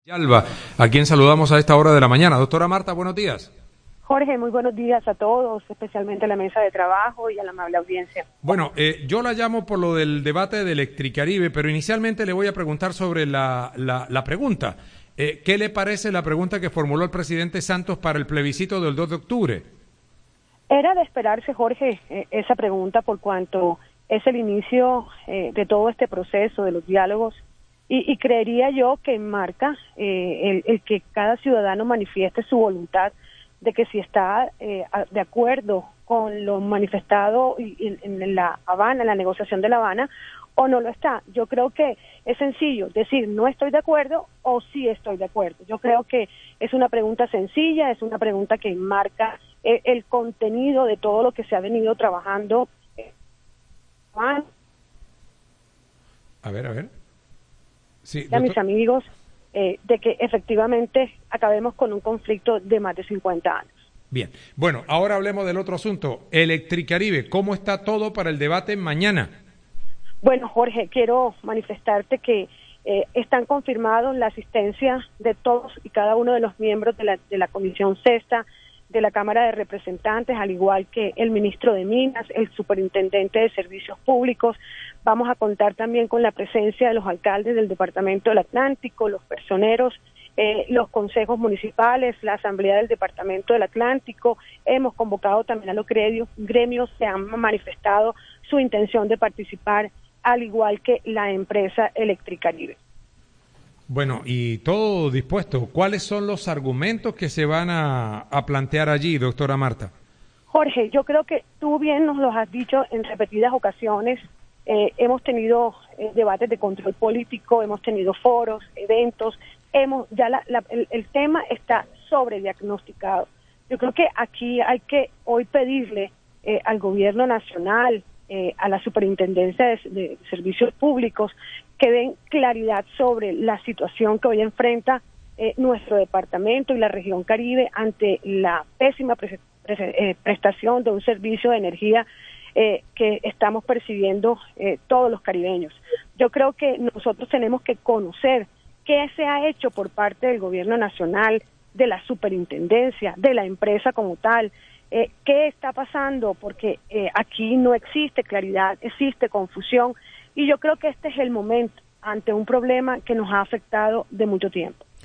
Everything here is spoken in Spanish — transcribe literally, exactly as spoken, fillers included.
Alba, a quien saludamos a esta hora de la mañana. Doctora Marta, buenos días. Jorge, muy buenos días a todos, especialmente a la mesa de trabajo y a la amable audiencia. Bueno, eh, yo la llamo por lo del debate de Electricaribe, pero inicialmente le voy a preguntar sobre la, la, la pregunta. Eh, ¿Qué le parece la pregunta que formuló el presidente Santos para el plebiscito del dos de octubre? Era de esperarse, Jorge, eh, esa pregunta por cuanto es el inicio eh, de todo este proceso, de los diálogos, y, y creería yo que enmarca eh, el, el que cada ciudadano manifieste su voluntad de que si está eh, de acuerdo con lo manifestado en, en La Habana, en la negociación de La Habana, o no lo está. Yo creo que es sencillo decir no estoy de acuerdo o sí estoy de acuerdo. Yo creo que es una pregunta sencilla, es una pregunta que enmarca el, el contenido de todo lo que se ha venido trabajando. A ver, a ver. Sí, a mis amigos, eh, de que efectivamente acabemos con un conflicto de más de cincuenta años. Bien, bueno, ahora hablemos del otro asunto, Electricaribe, ¿cómo está todo para el debate mañana? Bueno, Jorge, quiero manifestarte que eh, están confirmados la asistencia de todos y cada uno de los miembros de la, de la Comisión Sexta, de la Cámara de Representantes, al igual que el ministro de Minas, el superintendente de Servicios Públicos. Vamos a contar también con la presencia de los alcaldes del Departamento del Atlántico, los personeros, eh, los consejos municipales, la Asamblea del Departamento del Atlántico. Hemos convocado también a los gremios, gremios que han manifestado su intención de participar, al igual que la empresa Electricaribe. Bueno, y todo dispuesto. ¿Cuáles son los argumentos que se van a, a plantear allí, doctora Marta? Jorge, yo creo que tú bien nos los has dicho en repetidas ocasiones. Eh, hemos tenido eh, debates de control político, hemos tenido foros, eventos, hemos ya la, la, el, el tema está sobrediagnosticado. Yo creo que aquí hay que hoy pedirle eh, al gobierno nacional, eh, a la superintendencia de, de servicios públicos, que den claridad sobre la situación que hoy enfrenta eh, nuestro departamento y la región Caribe ante la pésima pre pre eh, prestación de un servicio de energía eh, que estamos percibiendo eh, todos los caribeños. Yo creo que nosotros tenemos que conocer qué se ha hecho por parte del gobierno nacional, de la superintendencia, de la empresa como tal, eh, qué está pasando, porque eh, aquí no existe claridad, existe confusión. Y yo creo que este es el momento ante un problema que nos ha afectado de mucho tiempo.